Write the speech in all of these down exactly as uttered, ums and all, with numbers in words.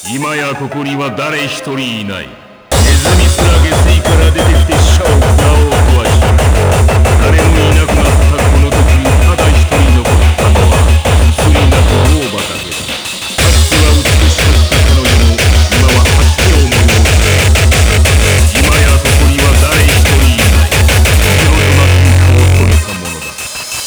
今やここには誰一人いない。ネズミすら下水から出てきてシャを食らおうとはしない。誰もいなくなったこの時、ただ一人残ったのはすすり泣く老婆だけだ。かつては美しかった彼女も今は吐き気を催す。今やここには誰一人いない。色となく顔を止めたものだ。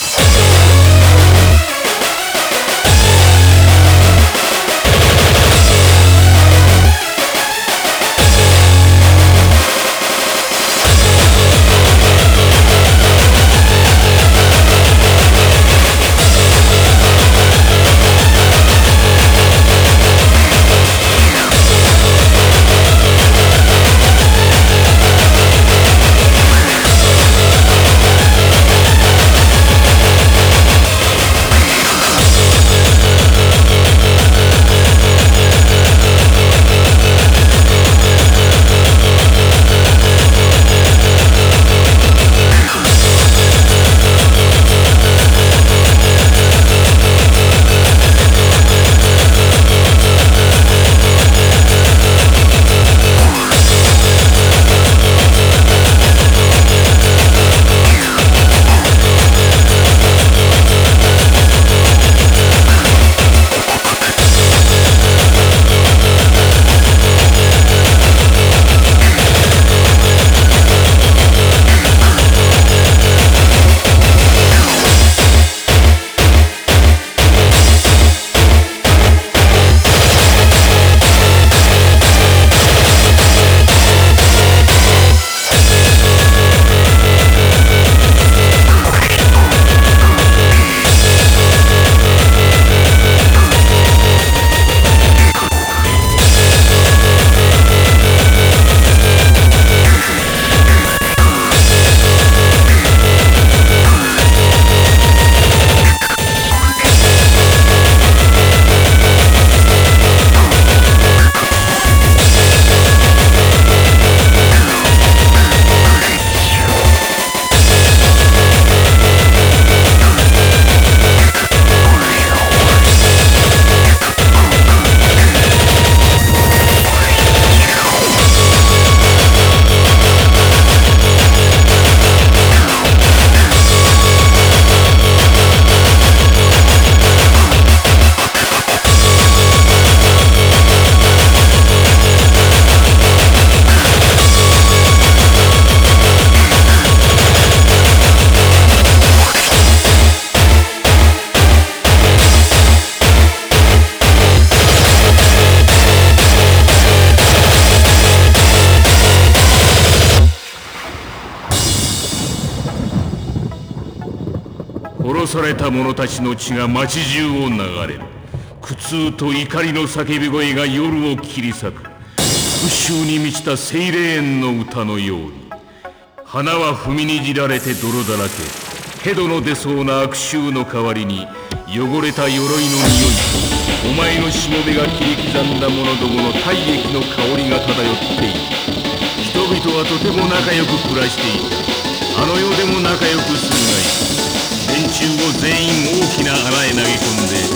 殺された者たちの血が町中を流れる。苦痛と怒りの叫び声が夜を切り裂く。復讐に満ちたセイレーンの歌のように。花は踏みにじられて泥だらけ。ヘドの出そうな悪臭の代わりに汚れた鎧の匂いとお前のしもべが切り刻んだ者どもの体液の香りが漂っている。人々はとても仲良く暮らしていた。あの世でも仲良くするがいい。連中を全員大きな穴へ投げ込んで